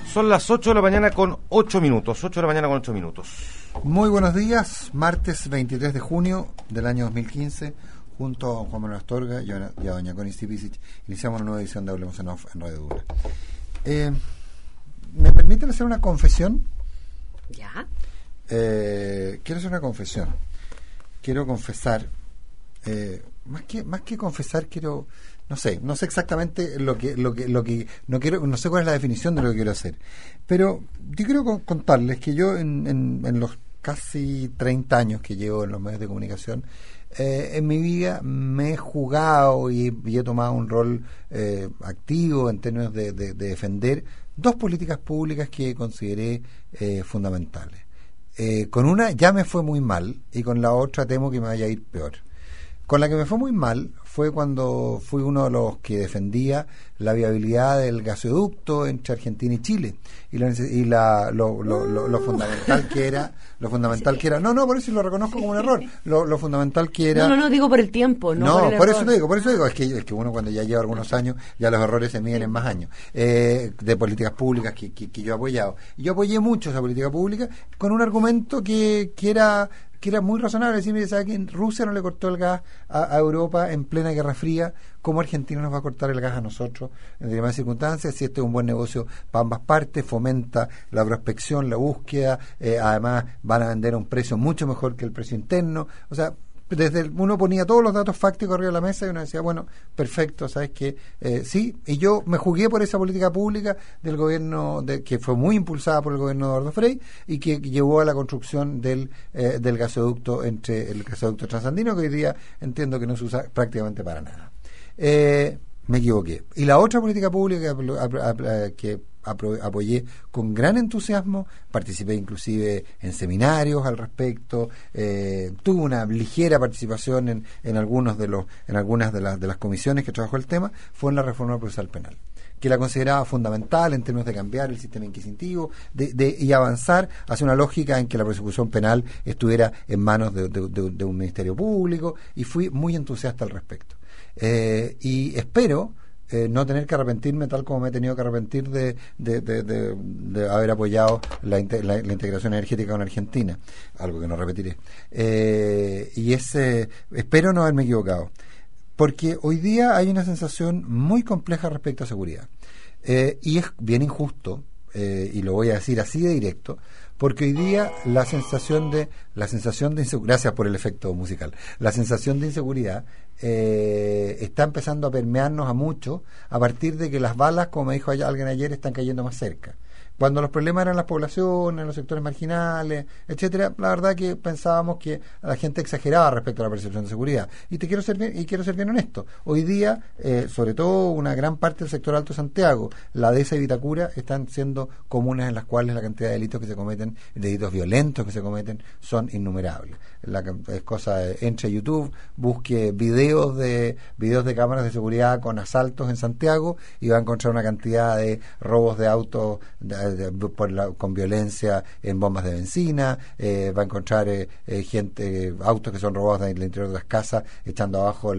Son las 8 de la mañana con 8 minutos. 8 de la mañana con 8 minutos. Muy buenos días, martes 23 de junio del año 2015, junto a Juan Manuel Astorga y a doña Connie Stipicic, iniciamos una nueva edición de Hablemos en Off en Radio Dura. ¿Me permiten hacer una confesión? ¿Ya? Quiero hacer una confesión. Quiero confesar, más que confesar, quiero... No sé exactamente lo que no quiero, no sé cuál es la definición de lo que quiero hacer, pero yo quiero contarles que yo en los casi 30 años que llevo en los medios de comunicación, en mi vida me he jugado y he tomado un rol activo en términos de defender dos políticas públicas que consideré fundamentales. Con una ya me fue muy mal y con la otra temo que me vaya a ir peor. Con la que me fue muy mal fue cuando fui uno de los que defendía la viabilidad del gasoducto entre Argentina y Chile lo fundamental que era no, por eso lo reconozco como un error, lo fundamental que era no digo por el tiempo, por eso digo, es que uno cuando ya lleva algunos años ya los errores se miden en más años de políticas públicas que yo he apoyado, y yo apoyé mucho esa política pública con un argumento que era muy razonable. Decir, ¿sabe que Rusia no le cortó el gas a Europa en plena Guerra Fría? ¿Cómo Argentina nos va a cortar el gas a nosotros en determinadas circunstancias? Si este es un buen negocio para ambas partes, fomenta la prospección, la búsqueda, además van a vender a un precio mucho mejor que el precio interno. O sea, uno ponía todos los datos fácticos arriba de la mesa y uno decía, bueno, perfecto, ¿sabes qué? Sí, y yo me jugué por esa política pública del gobierno, que fue muy impulsada por el gobierno de Eduardo Frei y que llevó a la construcción del gasoducto el gasoducto transandino, que hoy día entiendo que no se usa prácticamente para nada. Me equivoqué. Y la otra política pública que apoyé con gran entusiasmo, participé inclusive en seminarios al respecto, tuve una ligera participación en algunas de las comisiones que trabajó el tema, fue en la reforma procesal penal, que la consideraba fundamental en términos de cambiar el sistema inquisitivo y avanzar hacia una lógica en que la persecución penal estuviera en manos de un ministerio público, y fui muy entusiasta al respecto. Y espero no tener que arrepentirme tal como me he tenido que arrepentir de haber apoyado la integración energética con Argentina, algo que no repetiré, y espero no haberme equivocado, porque hoy día hay una sensación muy compleja respecto a seguridad, y es bien injusto, y lo voy a decir así de directo, porque hoy día la sensación de inseguridad, gracias por el efecto musical, la sensación de inseguridad está empezando a permearnos a mucho a partir de que las balas, como me dijo alguien ayer, están cayendo más cerca. Cuando los problemas eran las poblaciones, los sectores marginales, etcétera, la verdad que pensábamos que la gente exageraba respecto a la percepción de seguridad. Y quiero ser bien honesto. Hoy día, sobre todo una gran parte del sector Alto Santiago, la Dehesa y Vitacura, están siendo comunas en las cuales la cantidad de delitos que se cometen, delitos violentos que se cometen, son innumerables. Es cosa entre YouTube, busque videos de cámaras de seguridad con asaltos en Santiago y va a encontrar una cantidad de robos de autos con violencia en bombas de benzina, va a encontrar autos que son robados del interior de las casas echando abajo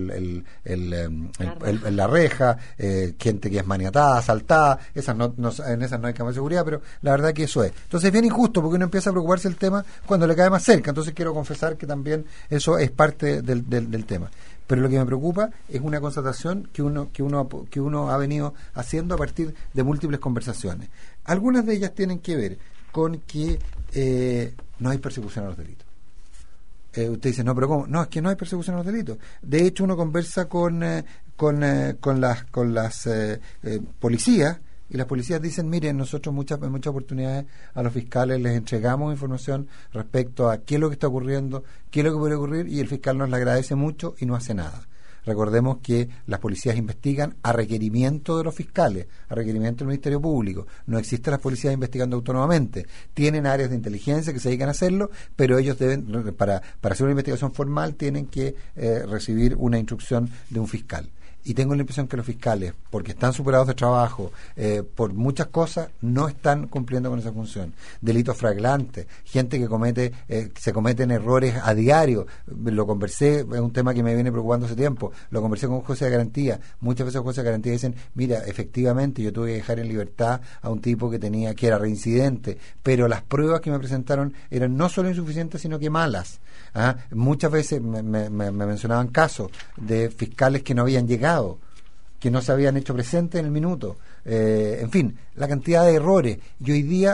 la reja, gente que es maniatada, asaltada, en esas no hay cámara de seguridad, pero la verdad que eso es. Entonces es bien injusto porque uno empieza a preocuparse del tema cuando le cae más cerca. Entonces quiero confesar que también eso es parte del tema. Pero lo que me preocupa es una constatación que uno ha venido haciendo a partir de múltiples conversaciones. Algunas de ellas tienen que ver con que no hay persecución a los delitos. Usted dice, no, pero ¿cómo? No, es que no hay persecución a los delitos. De hecho, uno conversa con las policías, y las policías dicen, miren, nosotros en muchas oportunidades a los fiscales les entregamos información respecto a qué es lo que está ocurriendo, qué es lo que puede ocurrir, y el fiscal nos la agradece mucho y no hace nada. Recordemos que las policías investigan a requerimiento de los fiscales, a requerimiento del Ministerio Público. No existen las policías investigando autónomamente. Tienen áreas de inteligencia que se dedican a hacerlo, pero ellos deben, para hacer una investigación formal, tienen que recibir una instrucción de un fiscal. y tengo la impresión que los fiscales, porque están superados de trabajo, por muchas cosas, no están cumpliendo con esa función. Delitos flagrantes, gente que se cometen errores a diario. Lo conversé, es un tema que me viene preocupando hace tiempo, lo conversé con un juez de garantía. Muchas veces los jueces de garantía dicen, mira, efectivamente yo tuve que dejar en libertad a un tipo que era reincidente, pero las pruebas que me presentaron eran no solo insuficientes, sino que malas. Muchas veces me mencionaban casos de fiscales que no habían llegado, que no se habían hecho presentes en el minuto. En fin, la cantidad de errores. Y hoy día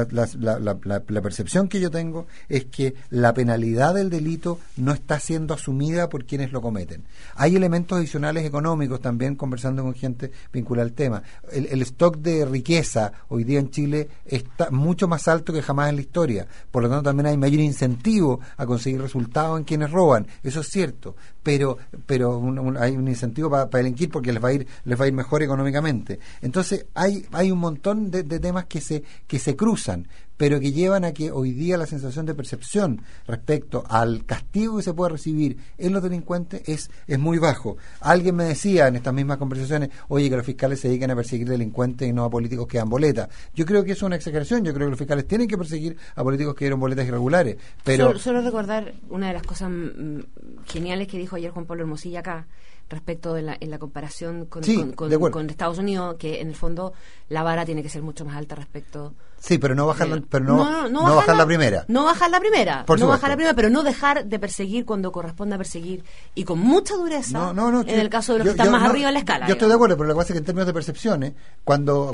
la percepción que yo tengo es que la penalidad del delito no está siendo asumida por quienes lo cometen. Hay elementos adicionales económicos también, conversando con gente vinculada al tema. El stock de riqueza hoy día en Chile está mucho más alto que jamás en la historia. Por lo tanto, también hay mayor incentivo a conseguir resultados en quienes roban. Eso es cierto. Pero hay un incentivo para delinquir porque les va a ir mejor económicamente. Entonces hay un montón de temas que se cruzan, pero que llevan a que hoy día la sensación de percepción respecto al castigo que se puede recibir en los delincuentes es muy bajo. Alguien me decía en estas mismas conversaciones, oye, que los fiscales se dedican a perseguir delincuentes y no a políticos que dan boletas. Yo creo que eso es una exageración. Yo creo que los fiscales tienen que perseguir a políticos que dieron boletas irregulares. Pero solo recordar una de las cosas geniales que dijo ayer Juan Pablo Hermosilla acá, respecto de en la comparación con Estados Unidos, que en el fondo la vara tiene que ser mucho más alta respecto. Sí, pero no bajar bajar la primera. No bajar la primera. Por no supuesto. bajar la primera, pero no dejar de perseguir cuando corresponda perseguir, y con mucha dureza en el caso de los que están más arriba en la escala. Yo estoy de acuerdo, pero lo que pasa es que en términos de percepciones, cuando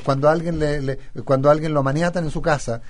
alguien lo maniatan en su casa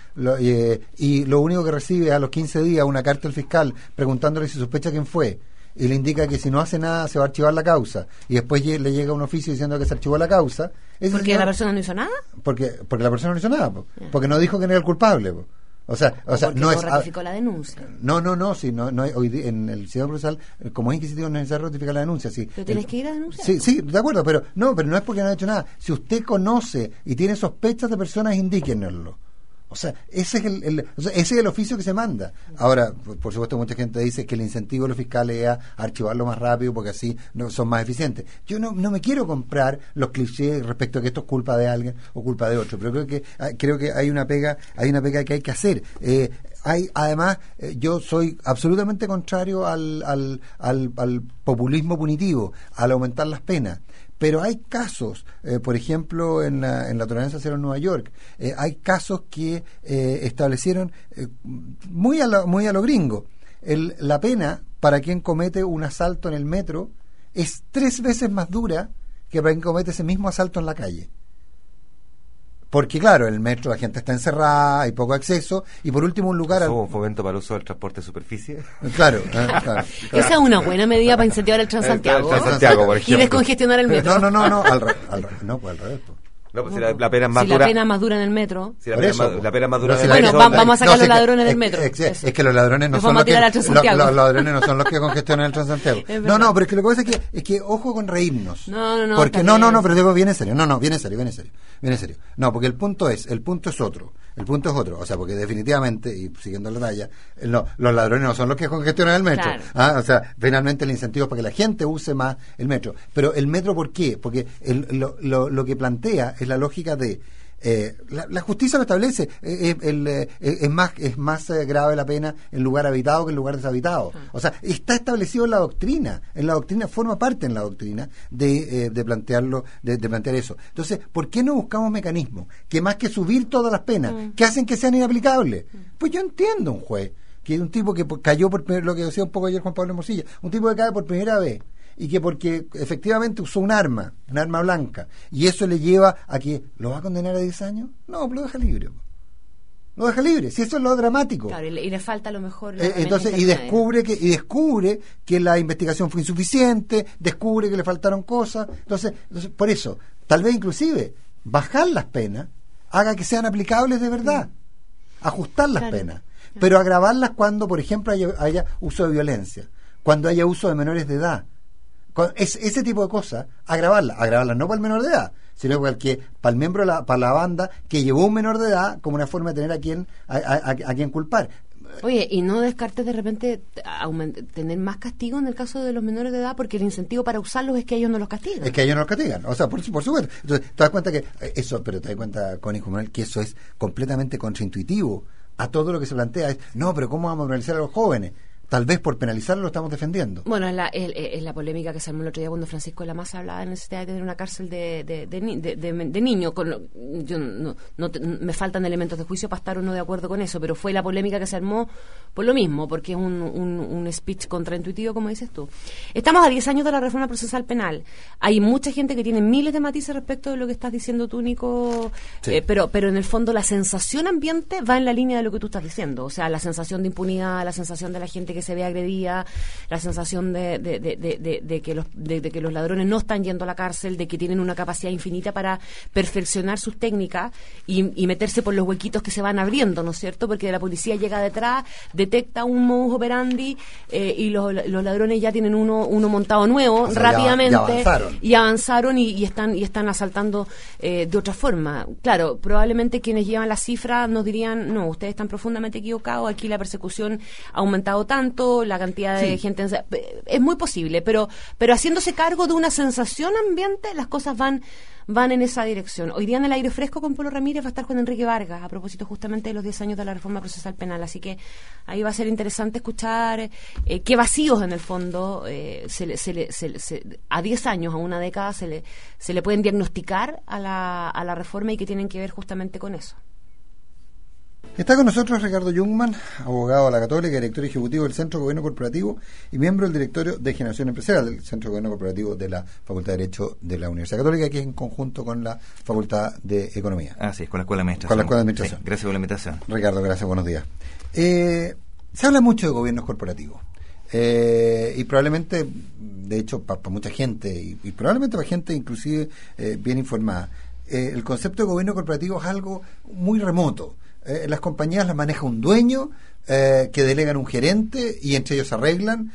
y lo único que recibe a los 15 días una carta del fiscal preguntándole si sospecha quién fue, y le indica que si no hace nada se va a archivar la causa, y después le llega un oficio diciendo que se archivó la causa. ¿Porque la persona no hizo nada? Porque la persona no hizo nada, porque no dijo que no era el culpable. O sea, no es. Ratificó la denuncia. No, hoy en el sistema procesal, como es inquisitivo, no es necesario ratificar la denuncia. Sí. Pero tienes que ir a denunciar. Sí, de acuerdo, pero no es porque no ha hecho nada. Si usted conoce y tiene sospechas de personas, indíquenoslo. O sea, ese es el oficio que se manda. Ahora, por supuesto, mucha gente dice que el incentivo de los fiscales es a archivarlo más rápido porque así son más eficientes. Yo no me quiero comprar los clichés respecto a que esto es culpa de alguien o culpa de otro, pero creo que hay una pega que hay que hacer. Además, yo soy absolutamente contrario al populismo punitivo, al aumentar las penas. Pero hay casos, por ejemplo, en la tolerancia cero en Nueva York, hay casos que establecieron muy a lo gringo. La pena para quien comete un asalto en el metro es 3 veces más dura que para quien comete ese mismo asalto en la calle. Porque, claro, en el metro la gente está encerrada, hay poco acceso, y por último un lugar... ¿Hubo un fomento para el uso del transporte de superficie? Claro. Esa es una buena medida para incentivar el Transantiago. Transantiago, por ejemplo. Y descongestionar el metro. No, al revés. No, pues si la pena es más dura. Si la pena es más dura en el metro. Si la pena es más dura en el Bueno, metro. vamos a sacar los ladrones del metro. Es que los ladrones no son los que los ladrones no son los que congestionan el Transantiago. No, pero es que lo que pasa es que ojo con reírnos. No. Porque pero digo bien en serio. Viene en serio. No, porque el punto es otro. O sea, porque definitivamente, y siguiendo la talla, los ladrones no son los que congestionan el metro. Claro. O sea, finalmente el incentivo es para que la gente use más el metro. Pero el metro, ¿por qué? Porque lo que plantea es la lógica de la justicia lo establece, es más grave la pena en lugar habitado que en lugar deshabitado. O sea, está establecido en la doctrina, forma parte en la doctrina de plantearlo, de plantear eso. Entonces, ¿por qué no buscamos mecanismos que más que subir todas las penas, que hacen que sean inaplicables? Pues yo entiendo un juez, que un tipo que cayó lo que decía un poco ayer Juan Pablo Hermosilla, un tipo que cae por primera vez, y que porque efectivamente usó un arma blanca, y eso le lleva a que ¿lo va a condenar a 10 años? No, lo deja libre. Si eso es lo dramático. Claro, y le falta a lo mejor entonces descubre que la investigación fue insuficiente, descubre que le faltaron cosas, entonces por eso, tal vez inclusive bajar las penas haga que sean aplicables de verdad, ajustar las penas, pero agravarlas cuando, por ejemplo, haya uso de violencia, cuando haya uso de menores de edad. Ese tipo de cosas, agravarlas no para el menor de edad, sino para el miembro para la banda que llevó un menor de edad como una forma de tener a quien culpar. Oye, y no descartes de repente tener más castigo en el caso de los menores de edad, porque el incentivo para usarlos es que ellos no los castigan. Es que ellos no los castigan, o sea, por supuesto. Entonces, te das cuenta que eso, pero te das cuenta, Connie, que eso es completamente contraintuitivo a todo lo que se plantea. No, pero ¿cómo vamos a penalizar a los jóvenes? Tal vez por penalizarlo lo estamos defendiendo. Bueno, es la polémica que se armó el otro día cuando Francisco de la Maza hablaba de la necesidad de tener una cárcel de niños. Me faltan elementos de juicio para estar o no de acuerdo con eso, pero fue la polémica que se armó por lo mismo, porque es un speech contraintuitivo, como dices tú. Estamos a 10 años de la reforma procesal penal. Hay mucha gente que tiene miles de matices respecto de lo que estás diciendo tú, Nico, sí. Pero en el fondo la sensación ambiente va en la línea de lo que tú estás diciendo. O sea, la sensación de impunidad, la sensación de la gente que se ve agredida, la sensación de que los ladrones no están yendo a la cárcel, de que tienen una capacidad infinita para perfeccionar sus técnicas y meterse por los huequitos que se van abriendo, ¿no es cierto? Porque la policía llega detrás, detecta un modus operandi y los ladrones ya tienen uno montado nuevo, o sea, rápidamente ya avanzaron y están asaltando de otra forma. Claro, probablemente quienes llevan las cifras nos dirían, no, ustedes están profundamente equivocados, aquí la persecución ha aumentado tanto, la cantidad de gente, es muy posible, pero haciéndose cargo de una sensación ambiente, las cosas van en esa dirección. Hoy día en el aire fresco con Polo Ramírez va a estar Juan Enrique Vargas a propósito justamente de los 10 años de la reforma procesal penal, así que ahí va a ser interesante escuchar qué vacíos en el fondo a 10 años, a una década se le pueden diagnosticar a la reforma y que tienen que ver justamente con eso. Está con nosotros Ricardo Jungmann, abogado de la Católica, director ejecutivo del Centro de Gobierno Corporativo y miembro del directorio de Generación Empresarial del Centro de Gobierno Corporativo de la Facultad de Derecho de la Universidad Católica, que es en conjunto con la Facultad de Economía. Así es, con la Escuela de Administración. Con la Escuela de Administración. Sí, gracias por la invitación. Ricardo, gracias, buenos días. Se habla mucho de gobiernos corporativos. Y probablemente, de hecho, para mucha gente, y probablemente para gente inclusive bien informada, el concepto de gobierno corporativo es algo muy remoto. Las compañías las maneja un dueño que delegan un gerente y entre ellos se arreglan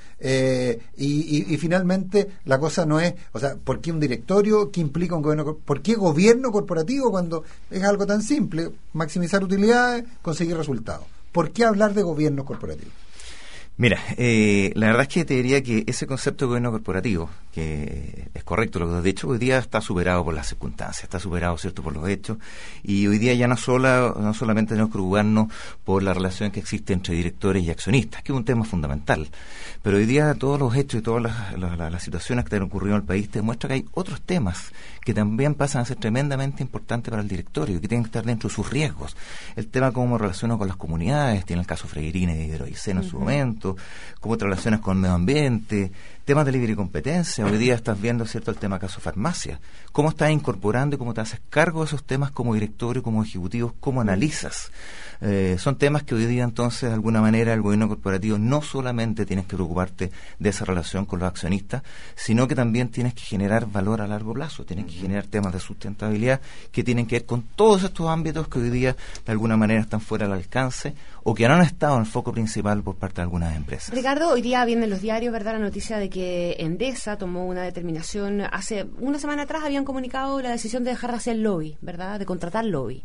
y finalmente la cosa no es, o sea, ¿por qué un directorio? ¿Qué implica un gobierno? ¿Por qué gobierno corporativo cuando es algo tan simple? Maximizar utilidades, conseguir resultados. ¿Por qué hablar de gobierno corporativo? Mira, la verdad es que te diría que ese concepto de gobierno corporativo, que es correcto, lo que de hecho hoy día está superado por las circunstancias, está superado, ¿cierto?, por los hechos, y hoy día ya no solamente tenemos que preocuparnos por la relación que existe entre directores y accionistas, que es un tema fundamental, pero hoy día todos los hechos y todas las situaciones que han ocurrido en el país te demuestran que hay otros temas que también pasan a ser tremendamente importantes para el directorio, que tienen que estar dentro de sus riesgos. El tema cómo relaciona con las comunidades, tiene el caso Freirina y de Hidroiceno en su momento, cómo te relacionas con el medio ambiente, temas de libre competencia. Hoy día estás viendo, ¿cierto?, el tema caso farmacia. ¿Cómo estás incorporando y cómo te haces cargo de esos temas como directorio, como ejecutivo? ¿Cómo analizas? Son temas que hoy día, entonces, de alguna manera, el gobierno corporativo no solamente tienes que preocuparte de esa relación con los accionistas, sino que también tienes que generar valor a largo plazo, tienes que generar temas de sustentabilidad que tienen que ver con todos estos ámbitos que hoy día, de alguna manera, están fuera del alcance o que no han estado en el foco principal por parte de algunas empresas. Ricardo, hoy día viene en los diarios, ¿verdad?, la noticia de que Endesa tomó una determinación. Hace una semana atrás habían comunicado la decisión de dejar de hacer lobby, ¿verdad?, de contratar lobby.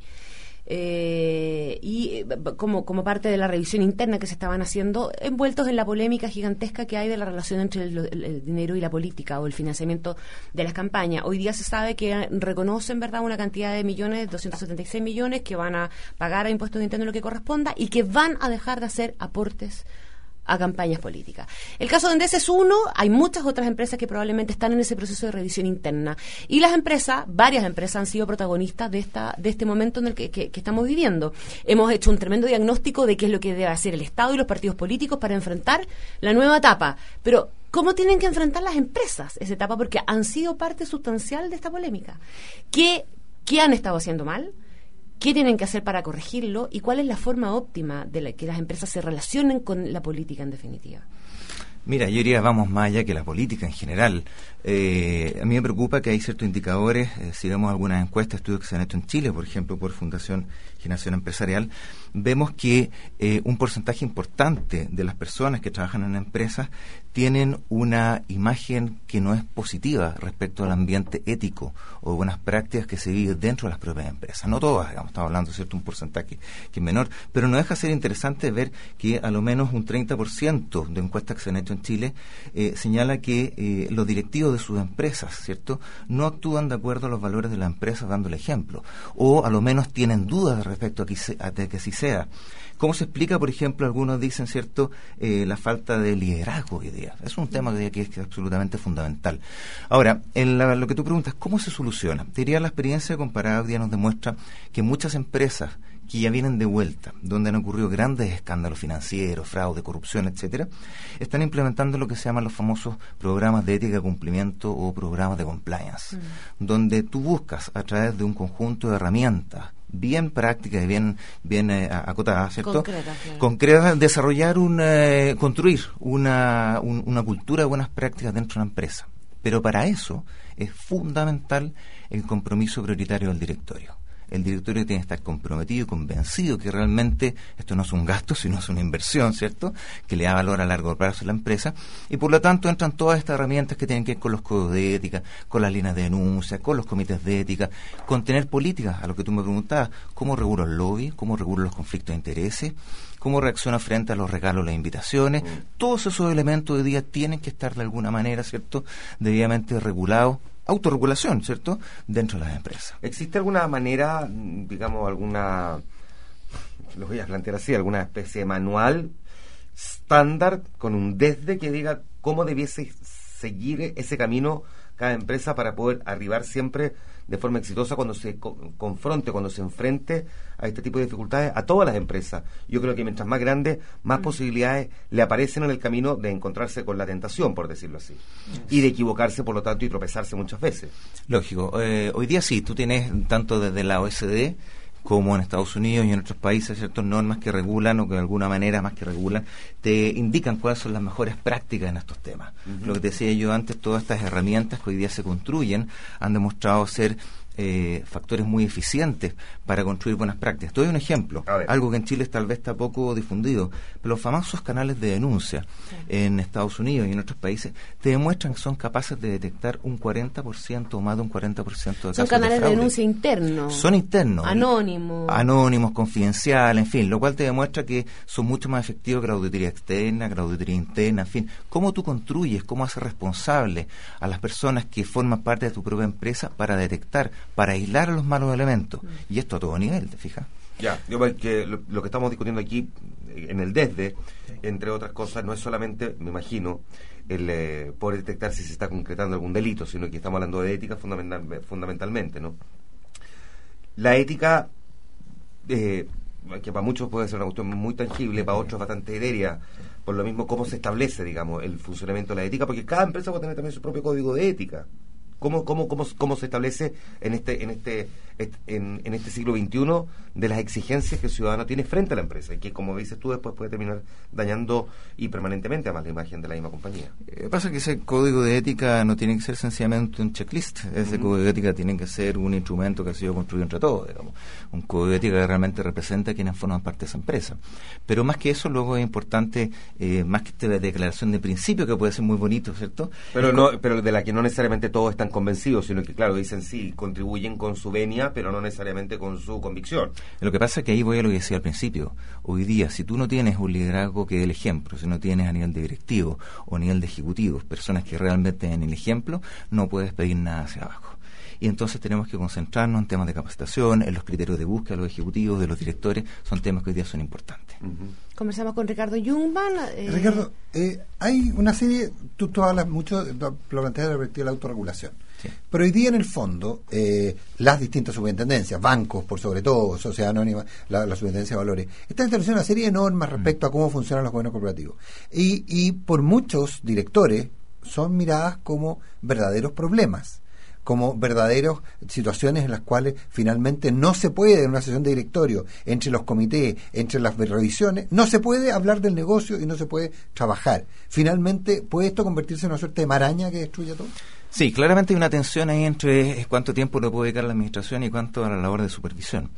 Y como parte de la revisión interna que se estaban haciendo, envueltos en la polémica gigantesca que hay de la relación entre el dinero y la política o el financiamiento de las campañas. Hoy día se sabe que reconocen, ¿verdad?, una cantidad de millones, 276 millones, que van a pagar a impuestos internos lo que corresponda y que van a dejar de hacer aportes a campañas políticas. El caso de Endesa es uno, hay muchas otras empresas que probablemente están en ese proceso de revisión interna. Y las empresas, varias empresas han sido protagonistas de este momento en el que estamos viviendo. Hemos hecho un tremendo diagnóstico de qué es lo que debe hacer el Estado y los partidos políticos para enfrentar la nueva etapa. Pero, ¿cómo tienen que enfrentar las empresas esa etapa? Porque han sido parte sustancial de esta polémica. ¿Qué han estado haciendo mal? ¿Qué tienen que hacer para corregirlo? ¿Y cuál es la forma óptima de que las empresas se relacionen con la política en definitiva? Mira, yo diría, vamos más allá que la política en general. A mí me preocupa que hay ciertos indicadores, si vemos algunas encuestas, estudios que se han hecho en Chile, por ejemplo, por Fundación Generación Empresarial, vemos que un porcentaje importante de las personas que trabajan en empresas tienen una imagen que no es positiva respecto al ambiente ético o buenas prácticas que se viven dentro de las propias empresas. No todas, digamos, estamos hablando, ¿cierto?, un porcentaje que es menor, pero no deja de ser interesante ver que a lo menos un 30% de encuestas que se han hecho en Chile señala que los directivos de sus empresas, ¿cierto?, no actúan de acuerdo a los valores de la empresa dando el ejemplo, o a lo menos tienen dudas respecto a que así sea. ¿Cómo se explica, por ejemplo, algunos dicen, ¿cierto?, la falta de liderazgo hoy día? Es un tema que es absolutamente fundamental. Ahora, lo que tú preguntas, ¿cómo se soluciona? Te diría, la experiencia comparada hoy día nos demuestra que muchas empresas que ya vienen de vuelta, donde han ocurrido grandes escándalos financieros, fraude, corrupción, etcétera, están implementando lo que se llaman los famosos programas de ética de cumplimiento o programas de compliance, donde tú buscas a través de un conjunto de herramientas bien prácticas y bien acotadas, ¿cierto? Concretas, desarrollar construir una cultura de buenas prácticas dentro de una empresa. Pero para eso es fundamental el compromiso prioritario del directorio. El directorio tiene que estar comprometido y convencido que realmente esto no es un gasto, sino es una inversión, ¿cierto?, que le da valor a largo plazo a la empresa, y por lo tanto entran todas estas herramientas que tienen que ver con los códigos de ética, con las líneas de denuncia, con los comités de ética, con tener políticas, a lo que tú me preguntabas, cómo regulo el lobby, cómo regulo los conflictos de intereses, cómo reacciona frente a los regalos, las invitaciones. Todos esos elementos hoy día tienen que estar de alguna manera, ¿cierto?, debidamente regulados. Autorregulación, ¿cierto?, dentro de las empresas. ¿Existe alguna manera, digamos, lo voy a plantear así, alguna especie de manual estándar con un desde que diga cómo debiese seguir ese camino cada empresa para poder arribar siempre de forma exitosa cuando se confronte, cuando se enfrente a este tipo de dificultades a todas las empresas? Yo creo que mientras más grandes, más posibilidades le aparecen en el camino de encontrarse con la tentación, por decirlo así, y de equivocarse, por lo tanto, y tropezarse muchas veces. Lógico. Hoy día sí, tú tienes, tanto desde la OECD como en Estados Unidos y en otros países, ciertas normas que regulan o que de alguna manera, más que regulan, te indican cuáles son las mejores prácticas en estos temas. Lo que te decía yo antes, todas estas herramientas que hoy día se construyen han demostrado ser factores muy eficientes para construir buenas prácticas. Te doy un ejemplo, algo que en Chile tal vez está poco difundido, pero los famosos canales de denuncia en Estados Unidos y en otros países te demuestran que son capaces de detectar un 40% o más de un 40% de casos de fraude. Son canales de denuncia internos. Son internos. Anónimos, confidenciales, en fin, lo cual te demuestra que son mucho más efectivos que la auditoría externa, que la auditoría interna, en fin. ¿Cómo tú construyes, cómo haces responsable a las personas que forman parte de tu propia empresa para detectar, para aislar a los malos elementos? Y esto a todo nivel, ¿te fijas? Ya, yo que lo que estamos discutiendo aquí en el desde, entre otras cosas, no es solamente, me imagino, el poder detectar si se está concretando algún delito, sino que estamos hablando de ética fundamentalmente, ¿no? La ética, que para muchos puede ser una cuestión muy tangible, para otros bastante etérea, por lo mismo cómo se establece, digamos, el funcionamiento de la ética, porque cada empresa puede tener también su propio código de ética. ¿Cómo se establece en este siglo XXI de las exigencias que el ciudadano tiene frente a la empresa y que, como dices tú, después puede terminar dañando y permanentemente además la imagen de la misma compañía? Pasa que ese código de ética no tiene que ser sencillamente un checklist. Ese código de ética tiene que ser un instrumento que ha sido construido entre todos, digamos. Un código de ética que realmente representa a quienes forman parte de esa empresa. Pero más que eso, luego es importante, más que esta declaración de principio, que puede ser muy bonito, ¿cierto? Pero de la que no necesariamente todos están convencidos, sino que, claro, dicen sí, contribuyen con su venia, pero no necesariamente con su convicción. Lo que pasa es que ahí voy a lo que decía al principio. Hoy día, si tú no tienes un liderazgo que dé el ejemplo, si no tienes a nivel de directivo o a nivel de ejecutivos personas que realmente den el ejemplo, no puedes pedir nada hacia abajo. Y entonces tenemos que concentrarnos en temas de capacitación, en los criterios de búsqueda de los ejecutivos, de los directores, son temas que hoy día son importantes. Conversamos con Ricardo Jungmann. Ricardo, hay una serie, tú hablas mucho, lo planteas de la perspectiva de la autorregulación, sí. Pero hoy día en el fondo, las distintas superintendencias, bancos por sobre todo, sociedad anónima, la superintendencia de valores, están estableciendo una serie de normas respecto a cómo funcionan los gobiernos corporativos. Y por muchos directores son miradas como verdaderos problemas, como verdaderas situaciones en las cuales finalmente no se puede, en una sesión de directorio, entre los comités, entre las revisiones, no se puede hablar del negocio y no se puede trabajar. Finalmente, ¿puede esto convertirse en una suerte de maraña que destruya todo? Sí, claramente hay una tensión ahí entre cuánto tiempo le puede dedicar la administración y cuánto a la labor de supervisión.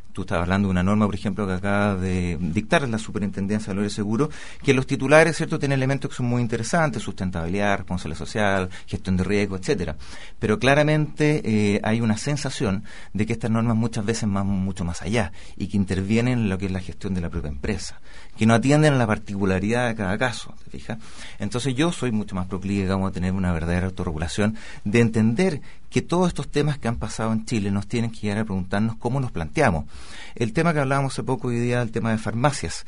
Tú estabas hablando de una norma, por ejemplo, que acaba de dictar la Superintendencia de Valores Seguros, que los titulares, ¿cierto?, tienen elementos que son muy interesantes: sustentabilidad, responsabilidad social, gestión de riesgo, etcétera. Pero claramente hay una sensación de que estas normas muchas veces van mucho más allá y que intervienen en lo que es la gestión de la propia empresa, que no atienden a la particularidad de cada caso, ¿te fijas? Entonces yo soy mucho más proclive, digamos, a tener una verdadera autorregulación, de entender que todos estos temas que han pasado en Chile nos tienen que llegar a preguntarnos cómo nos planteamos. El tema que hablábamos hace poco hoy día, el tema de farmacias.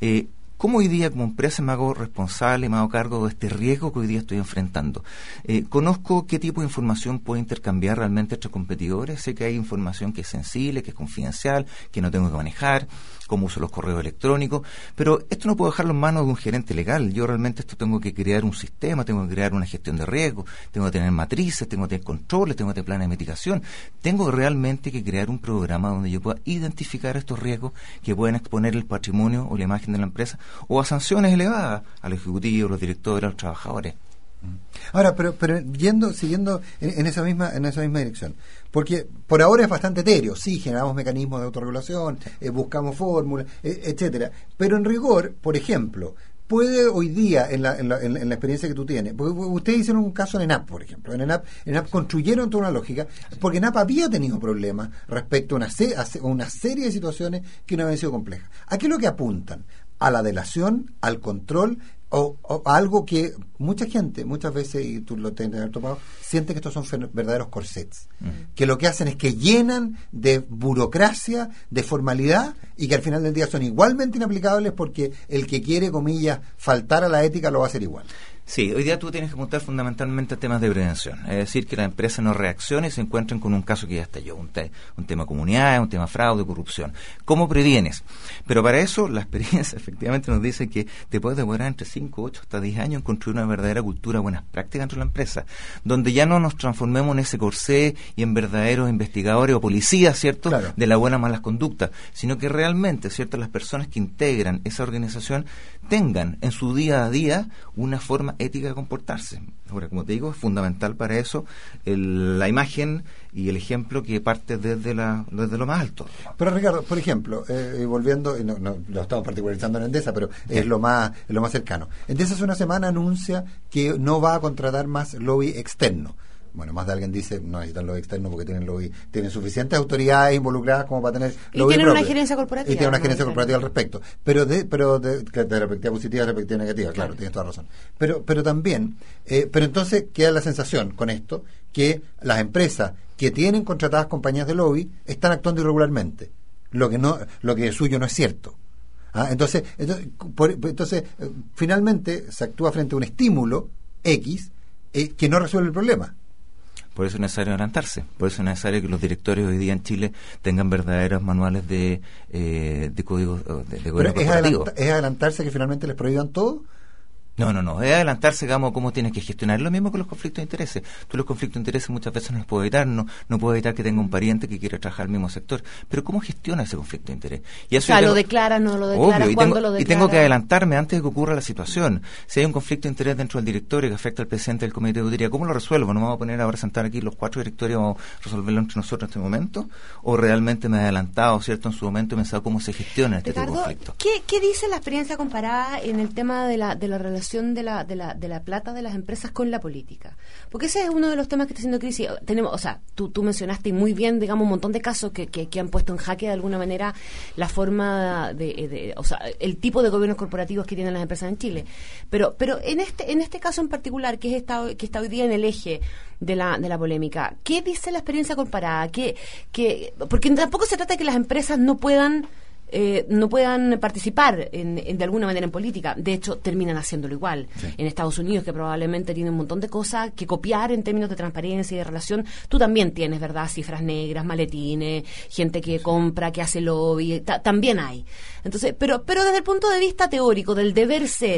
¿Cómo hoy día como empresa me hago responsable, me hago cargo de este riesgo que hoy día estoy enfrentando? ¿Conozco qué tipo de información puedo intercambiar realmente entre competidores? Sé que hay información que es sensible, que es confidencial, que no tengo que manejar, cómo uso los correos electrónicos, pero esto no puedo dejarlo en manos de un gerente legal. Yo realmente esto tengo que crear un sistema, tengo que crear una gestión de riesgo, tengo que tener matrices, tengo que tener controles, tengo que tener planes de mitigación. Tengo realmente que crear un programa donde yo pueda identificar estos riesgos que pueden exponer el patrimonio o la imagen de la empresa, o a sanciones elevadas al ejecutivo, los directores, a los trabajadores. Ahora, pero siguiendo en esa misma dirección, porque por ahora es bastante etéreo. Sí, generamos mecanismos de autorregulación, buscamos fórmulas, etcétera, pero en rigor, por ejemplo, puede hoy día, en la experiencia que tú tienes, porque ustedes hicieron un caso en ENAP, por ejemplo. En ENAP construyeron toda una lógica, porque ENAP había tenido problemas respecto a una serie de situaciones que no habían sido complejas. ¿A qué es lo que apuntan? A la delación, al control, o a algo que mucha gente, muchas veces, y tú lo tienes que haber topado, siente que estos son verdaderos corsets, que lo que hacen es que llenan de burocracia, de formalidad, y que al final del día son igualmente inaplicables, porque el que quiere, comillas, faltar a la ética lo va a hacer igual. Sí, hoy día tú tienes que apuntar fundamentalmente a temas de prevención, es decir, que la empresa no reaccione y se encuentren con un caso que ya estalló, un tema comunidad, un tema fraude, corrupción. ¿Cómo previenes? Pero para eso la experiencia efectivamente nos dice que te puedes demorar entre 5, 8 hasta 10 años en construir una verdadera cultura de buenas prácticas dentro de la empresa, donde ya no nos transformemos en ese corsé y en verdaderos investigadores o policías, ¿cierto?, claro, de la buena o malas conductas, sino que realmente, ¿cierto?, las personas que integran esa organización tengan en su día a día una forma ética de comportarse. Ahora, como te digo, es fundamental para eso la imagen y el ejemplo que parte desde lo más alto. Pero Ricardo, por ejemplo, volviendo, no lo estamos particularizando en Endesa, pero es lo más cercano. Endesa hace una semana anuncia que no va a contratar más lobby externo. Bueno, más de alguien dice, no necesitan lobby externo porque tienen suficientes autoridades involucradas como para tener lobby tienen propio. Una gerencia corporativa. Y tienen una gerencia corporativa al respecto. Pero de perspectiva positiva y perspectiva negativa, claro, tienes toda razón. Pero también, pero entonces queda la sensación con esto que las empresas que tienen contratadas compañías de lobby están actuando irregularmente. Lo que es suyo no es cierto. Entonces, finalmente se actúa frente a un estímulo X que no resuelve el problema. Por eso es necesario adelantarse, por eso es necesario que los directorios hoy día en Chile tengan verdaderos manuales de código de gobierno corporativo. ¿Es adelantarse que finalmente les prohíban todo? No, es adelantarse, digamos, cómo tienes que gestionar. Lo mismo con los conflictos de intereses. Tú los conflictos de intereses muchas veces no los puedes evitar, no puedes evitar que tenga un pariente que quiera trabajar en el mismo sector. Pero ¿cómo gestiona ese conflicto de interés? Y eso lo declaras, no lo declaras, ¿cuándo lo declaras? Y tengo que adelantarme antes de que ocurra la situación. Si hay un conflicto de interés dentro del directorio que afecta al presidente del comité de auditoría, ¿cómo lo resuelvo? ¿No me vamos a poner ahora a sentar aquí los 4 directorios, vamos a resolverlo entre nosotros en este momento? ¿O realmente me he adelantado, cierto, en su momento y he pensado cómo se gestiona este tipo de conflictos? ¿Qué dice la experiencia comparada en el tema de la relación de la plata de las empresas con la política? Porque ese es uno de los temas que está haciendo crisis. Tenemos, o sea, tú mencionaste muy bien, digamos, un montón de casos que han puesto en jaque de alguna manera la forma o sea, el tipo de gobiernos corporativos que tienen las empresas en Chile. Pero en este caso en particular, que está hoy día en el eje de la polémica, ¿qué dice la experiencia comparada? Porque tampoco se trata de que las empresas no puedan participar de alguna manera en política. De hecho, terminan haciéndolo igual. Sí. En Estados Unidos, que probablemente tiene un montón de cosas que copiar en términos de transparencia y de relación, tú también tienes, ¿verdad?, cifras negras, maletines, gente que compra, que hace lobby, también hay. Entonces, pero desde el punto de vista teórico, del deber ser,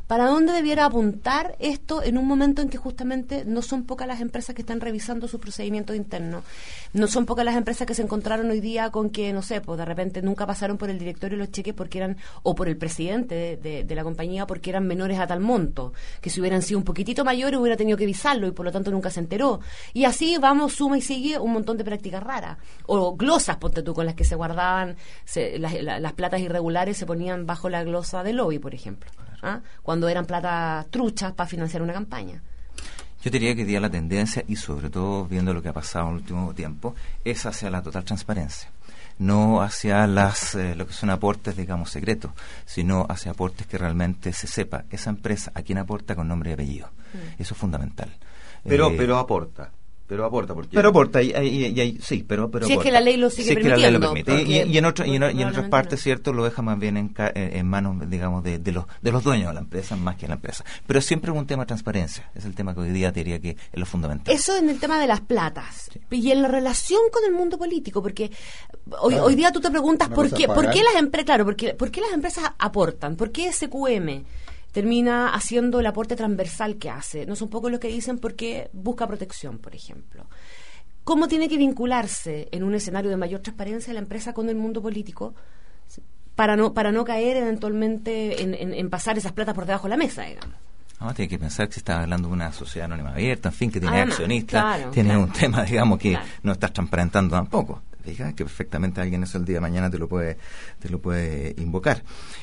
¿Para dónde debiera apuntar esto en un momento en que justamente no son pocas las empresas que están revisando sus procedimientos internos? No son pocas las empresas que se encontraron hoy día con que, no sé, pues de repente nunca pasaron por el directorio los cheques porque eran, o por el presidente de la compañía porque eran menores a tal monto, que si hubieran sido un poquitito mayores hubiera tenido que visarlo y por lo tanto nunca se enteró. Y así vamos, suma y sigue un montón de prácticas raras. O glosas, ponte tú, con las que se guardaban las platas irregulares, se ponían bajo la glosa de lobby, por ejemplo, ¿ah? Cuando eran platas truchas para financiar una campaña. Yo diría que hoy día la tendencia, y sobre todo viendo lo que ha pasado en el último tiempo, es hacia la total transparencia. No hacia lo que son aportes, digamos, secretos, sino hacia aportes que realmente se sepa esa empresa a quién aporta con nombre y apellido. Eso es fundamental. Pero aporta. Pero aporta, porque... Pero aporta, sí, pero si aporta. Es que la ley lo sigue permitiendo. Que la ley lo permite. Y en otras partes, ¿cierto?, lo deja más bien en manos, digamos, de los dueños de la empresa, más que la empresa. Pero siempre es un tema de transparencia. Es el tema que hoy día diría que es lo fundamental. Eso en el tema de las platas. Sí. Y en la relación con el mundo político, porque hoy día tú te preguntas por qué las empresas, claro, ¿por qué las empresas aportan? ¿Por qué SQM termina haciendo el aporte transversal que hace? No son pocos los que dicen porque busca protección, por ejemplo. ¿Cómo tiene que vincularse en un escenario de mayor transparencia la empresa con el mundo político para no caer eventualmente en pasar esas platas por debajo de la mesa, digamos? Tiene que pensar que se está hablando de una sociedad anónima abierta, en fin, que tiene Además, accionistas, tiene un tema, digamos, que no estás transparentando tampoco. Fíjate que perfectamente alguien eso el día de mañana te lo puede invocar.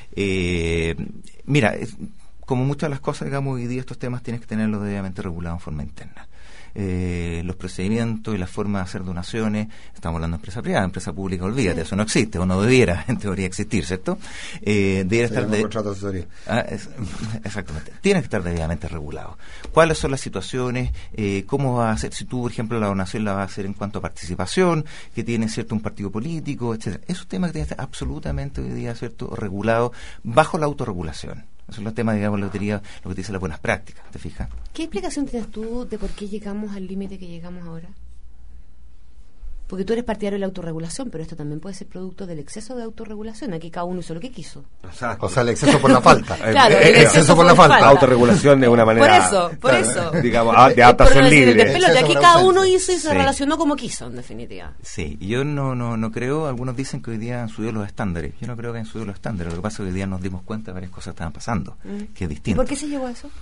Mira, como muchas de las cosas, digamos, hoy día estos temas tienes que tenerlos debidamente regulados en forma interna. Los procedimientos y la forma de hacer donaciones, estamos hablando de empresa privada, empresa pública, olvídate, eso no existe, o no debiera en teoría existir, ¿cierto? Debiera estar contrato de asesoría. Exactamente, tiene que estar debidamente regulado. ¿Cuáles son las situaciones? ¿Cómo va a ser? Si tú, por ejemplo, la donación la vas a hacer en cuanto a participación, que tiene, ¿cierto?, un partido político, etcétera. Es un tema que tiene que estar absolutamente hoy día, ¿cierto?, regulado bajo la autorregulación. Esos son los temas, digamos, lo que te dice las buenas prácticas, ¿te fijas? ¿Qué explicación tienes tú de por qué llegamos al límite que llegamos ahora? Porque tú eres partidario de la autorregulación, pero esto también puede ser producto del exceso de autorregulación. Aquí cada uno hizo lo que quiso. O sea, el exceso por la falta. Claro, el exceso por la falta. Autorregulación de una manera... Por eso. Digamos, de adaptación libre. De aquí cada uno hizo y se relacionó como quiso, en definitiva. Sí, y yo no creo, algunos dicen que hoy día han subido los estándares. Yo no creo que han subido los estándares. Lo que pasa es que hoy día nos dimos cuenta de varias cosas que estaban pasando, que es distinto. ¿Y por qué se llegó a eso?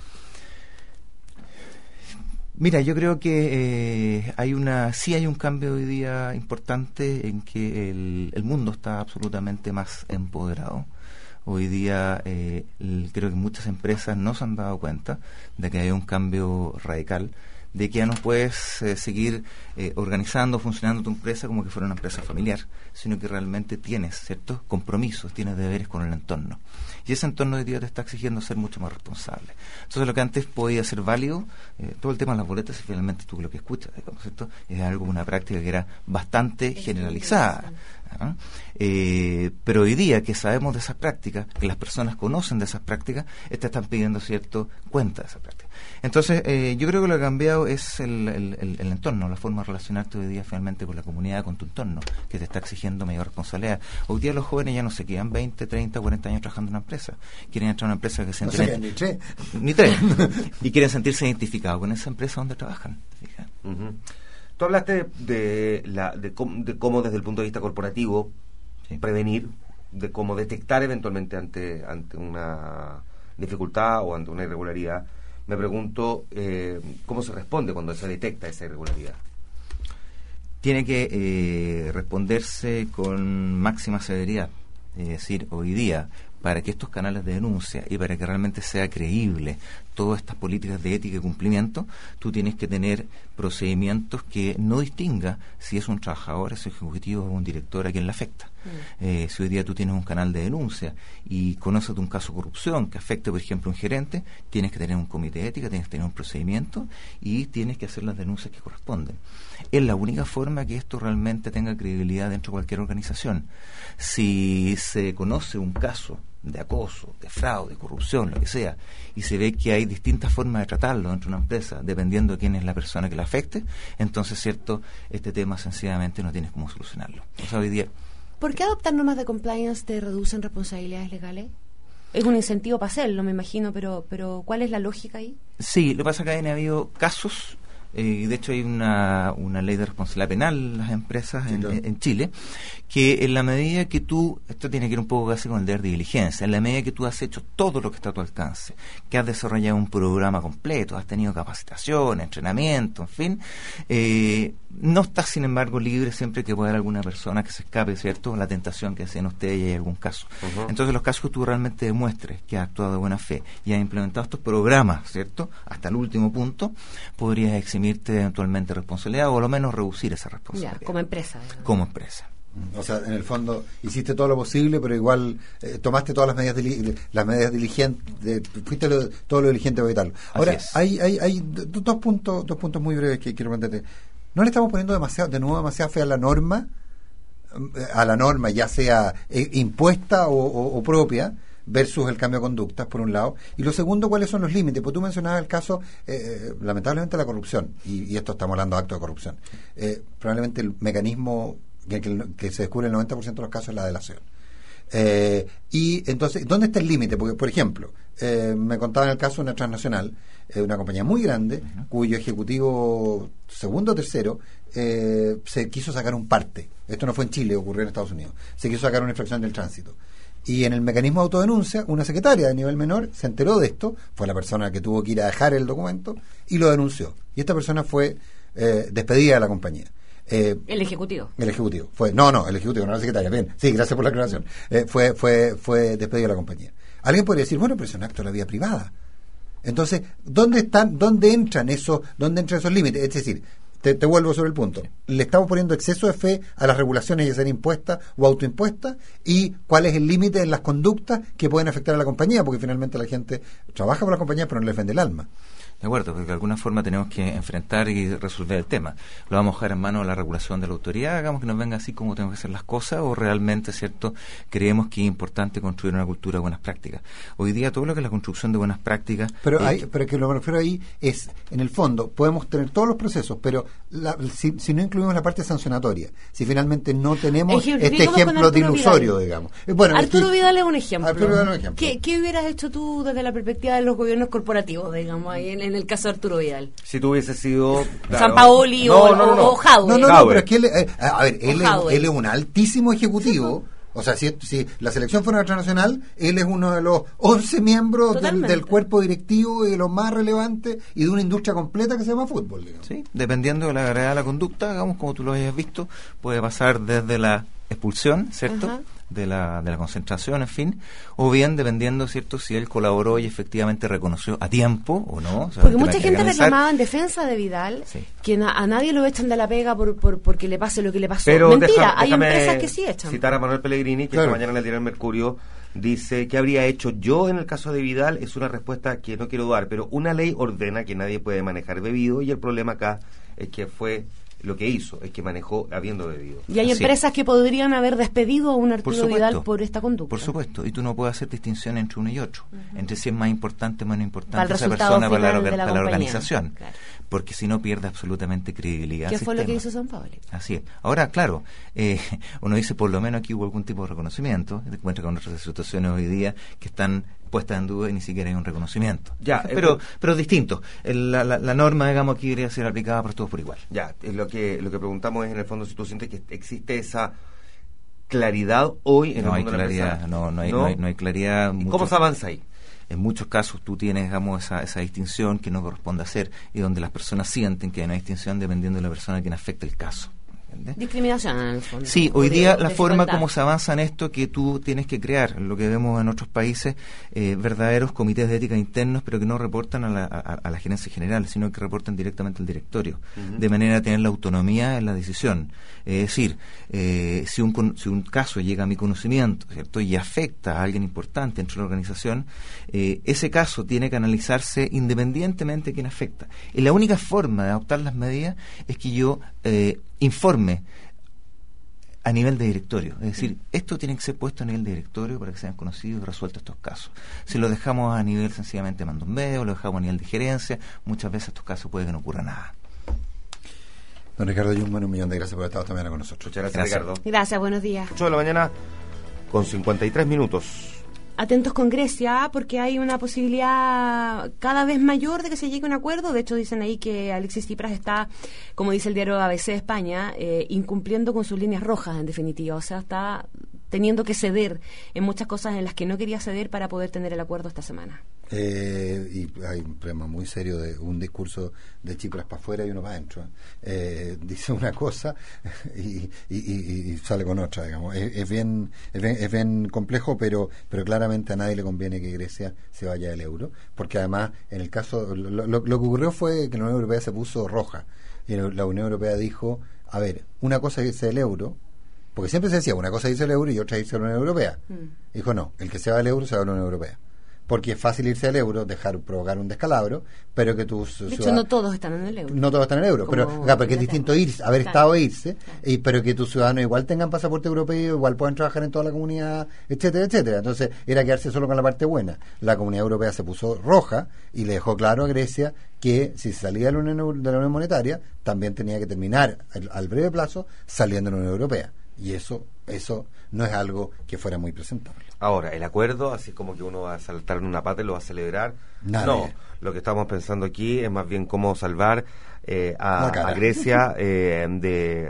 Mira, yo creo que hay un cambio hoy día importante en que el mundo está absolutamente más empoderado. Hoy día creo que muchas empresas no se han dado cuenta de que hay un cambio radical, de que ya no puedes seguir organizando, funcionando tu empresa como que fuera una empresa familiar, sino que realmente tienes ciertos compromisos, tienes deberes con el entorno. Y ese entorno hoy día te está exigiendo ser mucho más responsable. Entonces lo que antes podía ser válido, todo el tema de las boletas, y finalmente tú lo que escuchas, ¿cierto?, es algo, una práctica que era bastante generalizada. ¿no? Pero hoy día que sabemos de esas prácticas, que las personas conocen de esas prácticas, te están pidiendo cierto cuenta de esas prácticas. Entonces, yo creo que lo que ha cambiado es el entorno, la forma de relacionarte hoy día finalmente con la comunidad, con tu entorno, que te está exigiendo mayor responsabilidad. Hoy día los jóvenes ya no se quedan 20, 30, 40 años trabajando en una empresa. Quieren entrar a una empresa que se ni tres. Y quieren sentirse identificados con esa empresa donde trabajan. Fíjate. Uh-huh. Tú hablaste de cómo desde el punto de vista corporativo prevenir, de cómo detectar eventualmente ante una dificultad o ante una irregularidad. Me pregunto cómo se responde cuando se detecta esa irregularidad. Tiene que responderse con máxima severidad. Es decir, hoy día, para que estos canales de denuncia y para que realmente sea creíble todas estas políticas de ética y cumplimiento, tú tienes que tener procedimientos que no distinga si es un trabajador, es un ejecutivo o un director a quien le afecta. Si hoy día tú tienes un canal de denuncia y conoces de un caso de corrupción que afecte, por ejemplo, a un gerente, tienes que tener un comité de ética, tienes que tener un procedimiento y tienes que hacer las denuncias que corresponden. Es la única forma que esto realmente tenga credibilidad dentro de cualquier organización. Si se conoce un caso de acoso, de fraude, de corrupción, lo que sea, y se ve que hay distintas formas de tratarlo dentro de una empresa, dependiendo de quién es la persona que la afecte, entonces, cierto, este tema sencillamente no tienes cómo solucionarlo. O sea, hoy día... ¿Por qué adoptar normas de compliance te reducen responsabilidades legales? Es un incentivo para hacerlo, me imagino, pero ¿cuál es la lógica ahí? Sí, lo que pasa es que ha habido casos, de hecho hay una ley de responsabilidad penal en las empresas en Chile, que en la medida que tú, esto tiene que ir un poco casi con el deber de diligencia, en la medida que tú has hecho todo lo que está a tu alcance, que has desarrollado un programa completo, has tenido capacitación, entrenamiento, en fin, no estás sin embargo libre siempre que pueda haber alguna persona que se escape, ¿cierto?, la tentación que hacen ustedes y hay algún caso. Entonces los casos que tú realmente demuestres que has actuado de buena fe y has implementado estos programas, ¿cierto?, hasta el último punto, podrías eximirte eventualmente responsabilidad o a lo menos reducir esa responsabilidad. Ya, como empresa. ¿no? Como empresa. O sea, en el fondo hiciste todo lo posible, pero igual tomaste todas las medidas diligentes, fuiste todo lo diligente para evitarlo. Ahora, hay dos puntos muy breves que quiero plantearte. ¿No le estamos poniendo demasiada fe a la norma, ya sea impuesta o propia, versus el cambio de conductas, por un lado? Y lo segundo, ¿cuáles son los límites? Pues tú mencionabas el caso, lamentablemente, la corrupción, y esto estamos hablando de actos de corrupción. Probablemente el mecanismo que se descubre en el 90% de los casos es la delación. Y entonces, ¿dónde está el límite? Porque, por ejemplo, me contaban el caso de una transnacional, una compañía muy grande, cuyo ejecutivo segundo o tercero se quiso sacar un parte. Esto no fue en Chile, ocurrió en Estados Unidos. Se quiso sacar una infracción del tránsito. Y en el mecanismo de autodenuncia, una secretaria de nivel menor se enteró de esto, fue la persona que tuvo que ir a dejar el documento, y lo denunció. Y esta persona fue despedida de la compañía. El ejecutivo. El ejecutivo. El ejecutivo, no la secretaria. Bien, sí, gracias por la aclaración. Fue despedido de la compañía. Alguien podría decir, bueno, pero es un acto de la vida privada. Entonces, ¿dónde entran esos límites? Es decir, te vuelvo sobre el punto. Le estamos poniendo exceso de fe a las regulaciones, ya sean impuestas o autoimpuestas, y cuál es el límite en las conductas que pueden afectar a la compañía, porque finalmente la gente trabaja por la compañía, pero no le defiende el alma. De acuerdo, porque de alguna forma tenemos que enfrentar y resolver el tema. Lo vamos a dejar en manos de la regulación de la autoridad, hagamos que nos venga así como tenemos que hacer las cosas, o realmente, ¿cierto?, creemos que es importante construir una cultura de buenas prácticas. Hoy día todo lo que es la construcción de buenas prácticas... Pero que lo que me refiero ahí es, en el fondo, podemos tener todos los procesos, pero si no incluimos la parte sancionatoria, si finalmente no tenemos este ejemplo dilusorio, digamos. Arturo Vidal es un ejemplo. Arturo Vidal es un ejemplo. ¿Qué hubieras hecho tú desde la perspectiva de los gobiernos corporativos, digamos, ahí en el caso de Arturo Vidal? Si tú hubieses sido... Sampaoli o Jadwe. No, pero es que él es un altísimo ejecutivo. O sea, si la selección fuera una transnacional, él es uno de los 11 miembros del cuerpo directivo y de los más relevantes y de una industria completa que se llama fútbol, digamos. Sí, dependiendo de la gravedad de la conducta, digamos, como tú lo hayas visto, puede pasar desde la expulsión, ¿cierto?, de la concentración, en fin, o bien dependiendo, ¿cierto?, si él colaboró y efectivamente reconoció a tiempo o no. O sea, porque mucha gente reclamaba en defensa de Vidal que a nadie lo echan de la pega porque le pase lo que le pasó. Pero mentira, hay empresas que sí echan. Citar a Manuel Pellegrini, que esta mañana en el diario El Mercurio dice: ¿qué habría hecho yo en el caso de Vidal? Es una respuesta que no quiero dar, pero una ley ordena que nadie puede manejar bebido, y el problema acá es que fue lo que hizo, es que manejó habiendo bebido. Y hay empresas que podrían haber despedido a un Arturo Vidal por esta conducta. Por supuesto, y tú no puedes hacer distinción entre uno y otro, entre si es más importante o menos importante esa persona para la organización, claro. Porque si no pierde absolutamente credibilidad. ¿Qué fue lo que hizo Sampaoli? Así es. Ahora, claro, uno dice por lo menos aquí hubo algún tipo de reconocimiento, se encuentra con otras situaciones hoy día que están puestas en duda y ni siquiera hay un reconocimiento. Ya, pero distinto. La norma, digamos, aquí debería ser aplicada por todos por igual. Ya, lo que preguntamos es, en el fondo, si tú sientes que existe esa claridad hoy en el mundo de la empresa. No hay claridad. ¿Y cómo se avanza ahí? En muchos casos tú tienes, digamos, esa distinción que no corresponde hacer, y donde las personas sienten que hay una distinción dependiendo de la persona a quien afecta el caso. ¿Entiendes? Discriminación en el fondo. Sí, hoy día la forma como se avanza en esto, que tú tienes que crear, lo que vemos en otros países, verdaderos comités de ética internos, pero que no reportan a la gerencia general, sino que reportan directamente al directorio, de manera a tener la autonomía en la decisión. Es decir, si un caso llega a mi conocimiento, ¿cierto?, y afecta a alguien importante dentro de la organización, ese caso tiene que analizarse independientemente de quién afecta. Y la única forma de adoptar las medidas es que yo informe a nivel de directorio. Es decir, esto tiene que ser puesto a nivel de directorio para que sean conocidos y resueltos estos casos. Si lo dejamos a nivel sencillamente mandombeo, lo dejamos a nivel de gerencia, muchas veces estos casos puede que no ocurra nada. Don Ricardo Jungmann, 1.000.000 de gracias por estar esta mañana con nosotros. Muchas gracias, Ricardo. Gracias, buenos días. 8 de la mañana con 53 minutos. atentos con Grecia, porque hay una posibilidad cada vez mayor de que se llegue a un acuerdo. De hecho, dicen ahí que Alexis Tsipras está, como dice el diario ABC de España, incumpliendo con sus líneas rojas, en definitiva. O sea, está teniendo que ceder en muchas cosas en las que no quería ceder para poder tener el acuerdo esta semana. Y hay un problema muy serio de un discurso de Tsipras para afuera y uno para adentro. Dice una cosa y sale con otra, digamos. Es bien complejo, pero claramente a nadie le conviene que Grecia se vaya del euro, porque además, en el caso, lo que ocurrió fue que la Unión Europea se puso roja, y la Unión Europea dijo, a ver, una cosa es irse del euro, porque siempre se decía, una cosa es irse del euro y otra es irse a la Unión Europea. Dijo, no, el que se va del euro se va a la Unión Europea. Porque es fácil irse al euro, provocar un descalabro, pero que tus de hecho, no todos están en el euro. No todos están en el euro, porque es distinto irse, haber estado e irse, pero que tus ciudadanos igual tengan pasaporte europeo, igual puedan trabajar en toda la comunidad, etcétera, etcétera. Entonces, era quedarse solo con la parte buena. La Comunidad Europea se puso roja y le dejó claro a Grecia que si se salía de la Unión Monetaria, también tenía que terminar al breve plazo saliendo de la Unión Europea. Y eso no es algo que fuera muy presentable. Ahora, el acuerdo, así como que uno va a saltar en una pata y lo va a celebrar, Nadie. No, lo que estamos pensando aquí es más bien cómo salvar a Grecia en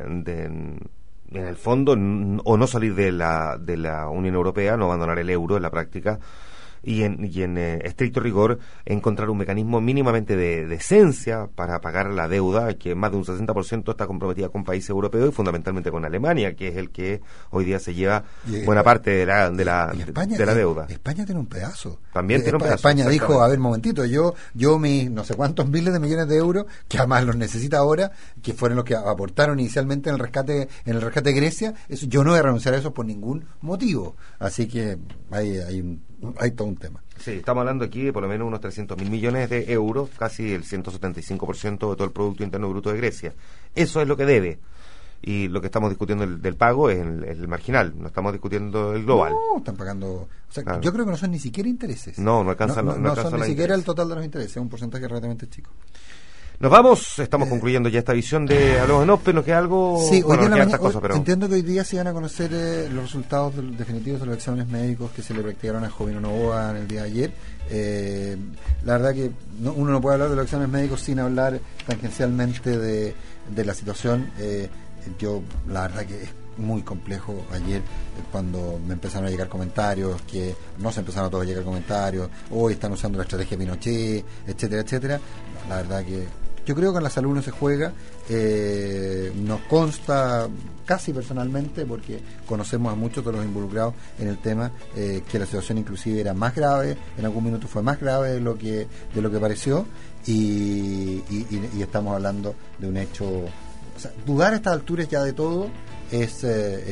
el fondo, o no salir de la Unión Europea, no abandonar el euro en la práctica, y en estricto rigor encontrar un mecanismo mínimamente de decencia para pagar la deuda, que más de un 60% está comprometida con países europeos y fundamentalmente con Alemania, que es el que hoy día se lleva buena parte de la deuda. España tiene un pedazo. También tiene un pedazo. España dijo, a ver, momentito, yo mis no sé cuántos miles de millones de euros, que además los necesita ahora, que fueron los que aportaron inicialmente en el rescate de Grecia, eso, yo no voy a renunciar a eso por ningún motivo. Así que hay todo un tema. Sí, estamos hablando aquí de por lo menos unos 300.000 millones de euros, casi el 175% de todo el Producto Interno Bruto de Grecia. Eso es lo que debe. Y lo que estamos discutiendo del pago es el marginal, no estamos discutiendo el global. No, están pagando... O sea, claro. Yo creo que no son ni siquiera intereses. No alcanzan no son ni siquiera el total de los intereses, es un porcentaje relativamente chico. Nos vamos, estamos concluyendo ya esta visión de Hablemos en Ope, nos queda algo... Sí, bueno, hoy día mañana, cosas, pero... entiendo que hoy día se van a conocer los resultados definitivos de los exámenes médicos que se le practicaron a Jovino Novoa en el día de ayer. La verdad que uno no puede hablar de los exámenes médicos sin hablar tangencialmente de la situación. Yo, la verdad que es muy complejo. Ayer, cuando me empezaron a llegar comentarios, que no se empezaron a todos a llegar comentarios, hoy están usando la estrategia Pinochet, etcétera, etcétera. La verdad que yo creo que en la salud no se juega. Nos consta casi personalmente, porque conocemos a muchos de los involucrados en el tema, que la situación inclusive era más grave, en algún minuto fue más grave de lo que pareció, y estamos hablando de un hecho. O sea, dudar a estas alturas ya de todo es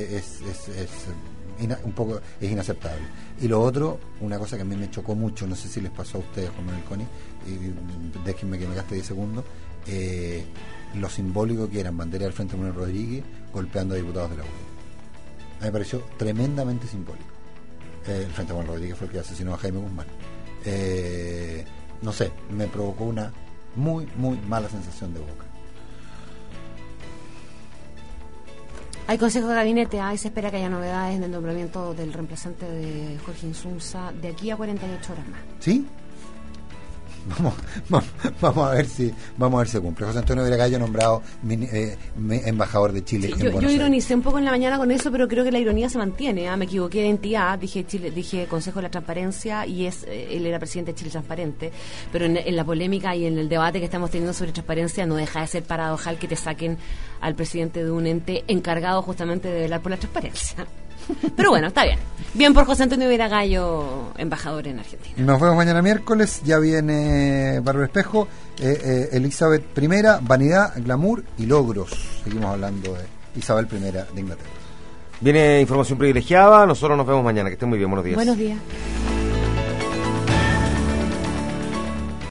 inaceptable. Y lo otro, una cosa que a mí me chocó mucho, no sé si les pasó a ustedes, Juan Manuel Coni, y déjenme que me gaste 10 segundos, lo simbólico que eran bandera del Frente Manuel Rodríguez golpeando a diputados de la UDI. A mí me pareció tremendamente simbólico. El Frente Manuel Rodríguez fue el que asesinó a Jaime Guzmán. No sé, me provocó una muy, muy mala sensación de boca. Hay consejo de gabinete, y se espera que haya novedades en el nombramiento del reemplazante de Jorge Insunza de aquí a 48 horas más. ¿Sí? Vamos a ver si se cumple. José Antonio Viragallo nombrado embajador de Chile. Sí, yo ironicé un poco en la mañana con eso, pero creo que la ironía se mantiene. Me equivoqué de entidad, dije Consejo de la Transparencia, y él era presidente de Chile Transparente, pero en la polémica y en el debate que estamos teniendo sobre transparencia no deja de ser paradojal que te saquen al presidente de un ente encargado justamente de velar por la transparencia. Pero bueno, está bien. Bien por José Antonio Viragallo, embajador en Argentina. Nos vemos mañana miércoles. Ya viene Bárbara Espejo, Elizabeth I, vanidad, glamour y logros. Seguimos hablando de Isabel I de Inglaterra. Viene información privilegiada. Nosotros nos vemos mañana. Que estén muy bien. Buenos días. Buenos días.